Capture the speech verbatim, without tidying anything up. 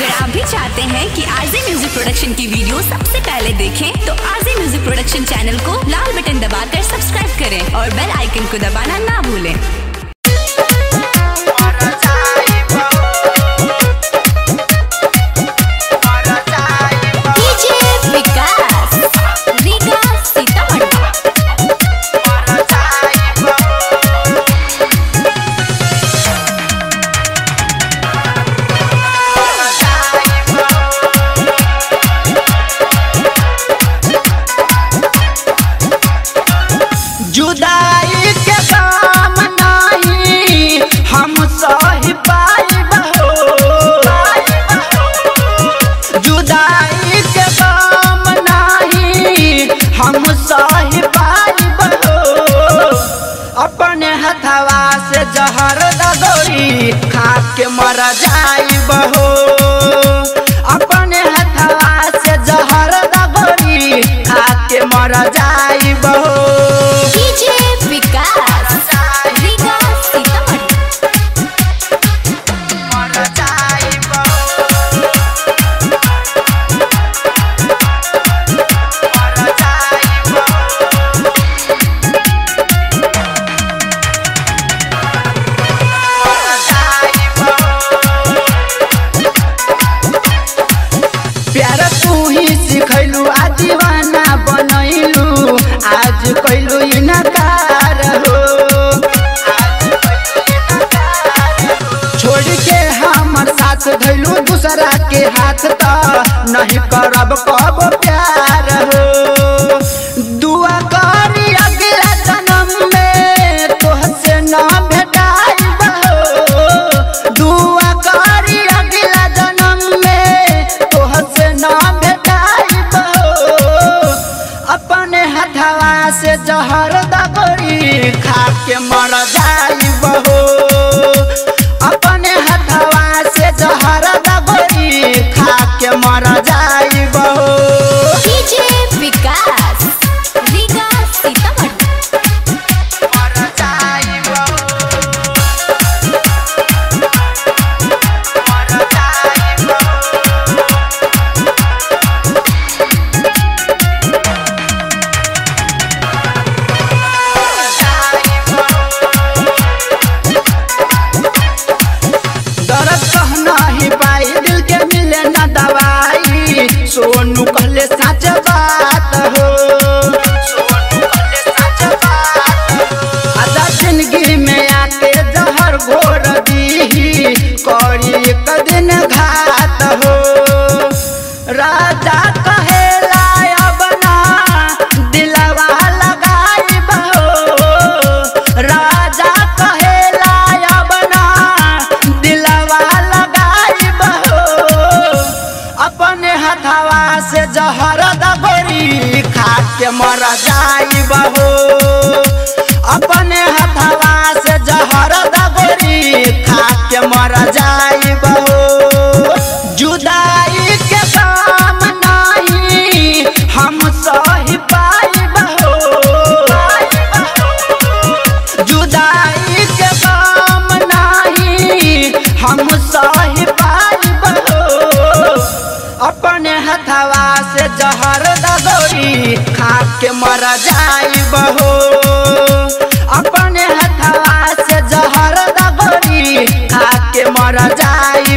अगर आप भी चाहते हैं कि आरजे म्यूजिक प्रोडक्शन की वीडियो सबसे पहले देखें तो आरजे म्यूजिक प्रोडक्शन चैनल को लाल बटन दबाकर सब्सक्राइब करें और बेल आइकन को दबाना ना भूलें। जुदाई के काम नहीं हम सही पाइब हो, जुदाई के काम नहीं हम सही पाइब हो। अपने हथवा से जहर दगोरी खा के मर जाइब हो, अपने हथवा से जहर दगोरी खा के मर जाइब हो। सिखैलू आ दीवाना बनैलू आज कैलू इनकार हो, छोड़ के हमर साथ धैलू दूसरा के हाथ तो नहीं करब कब प्यार हो। दुआ करी अगला जन्म में तोहसे न भेटाइब हो, दुआ करी अगला जन्म में तोहसे न अपने हथवा से जहर दगोरी खा के मर जाइब हो, अपने हथवा से जहर दगोरी खा के मर जाइब हो। सोनू कहले सच बात हो, आधा जिंदगी में आके जहर घोर दी करी एक दिन घात हो। राजा कहेला अब ना दिलवा लगाइब हो, राजा कहेला अब ना दिलवा लगाइब हो। अपने हथवा से जहर दगोरी खा के मर जाइब हो, अपने हथवा से जहर दगोरी खा के मर जाइब हो। जुदाई के काम नहीं हम सही पाइब हो, जुदाई के काम नहीं हम सही पाइब हो। अपने हथवा से जहर दगोरी खा के मर जाइब हो, अपने हथवा से जहर दगोरी खा के मर जाइब।